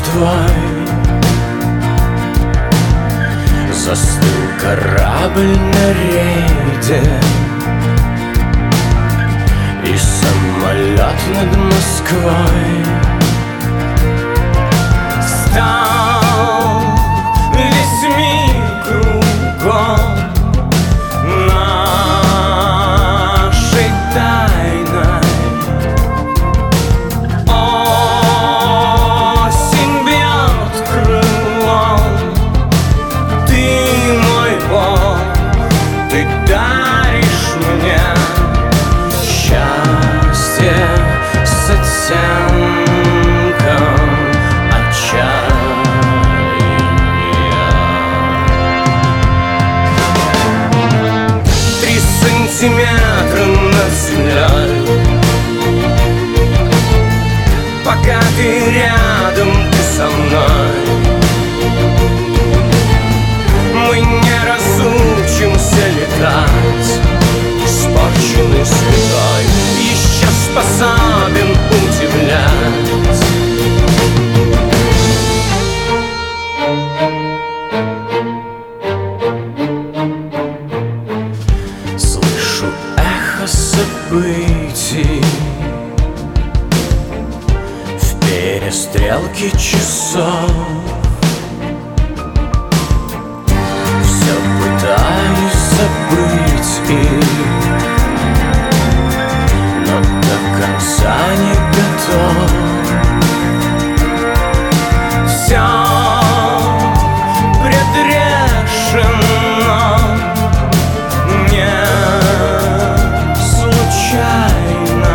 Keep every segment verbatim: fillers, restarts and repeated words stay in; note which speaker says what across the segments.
Speaker 1: твой. Застыл корабль на рейде, и самолет над Москвой стал весь мир кругом нашей тайной. Осень бьет крылом, ты мой Бог, ты даришь мне счастье с оттенком отчаяния. Три сантиметра над землей, пока ты рядом, ты со мной. Мы не разучимся летать, испорченный светой еще способен удивлять. Слышу эхо событий в перестрелке часов. Все пытаюсь забыть их, но до конца не готов. Все предрешено, не случайно.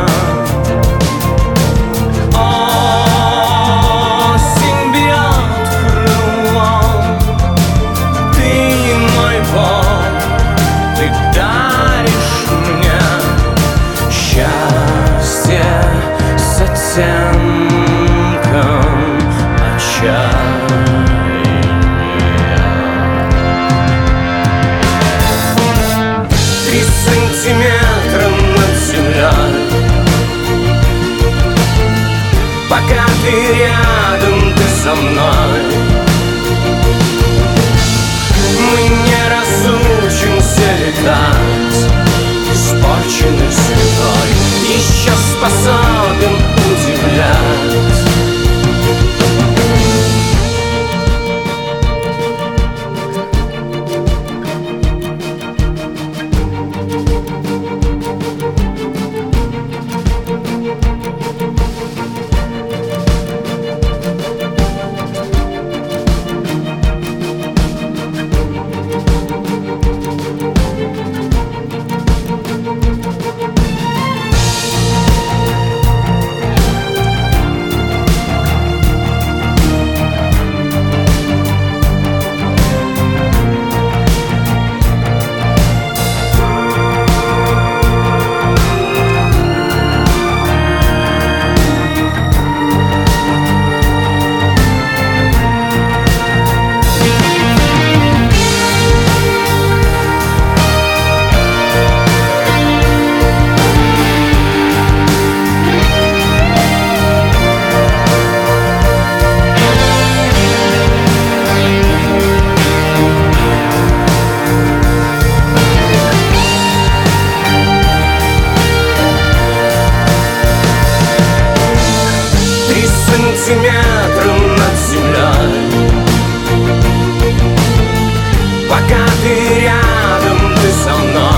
Speaker 1: Осень бьет крылом, ты мой Бог, ты даришь мне счастье с оттенком отчаяния. Три сантиметра над землей, пока ты рядом, ты со мной. Мы не разучимся летать, испорченный светой еще способен удивлять. Сантиметра над землей, пока ты рядом, ты со мной.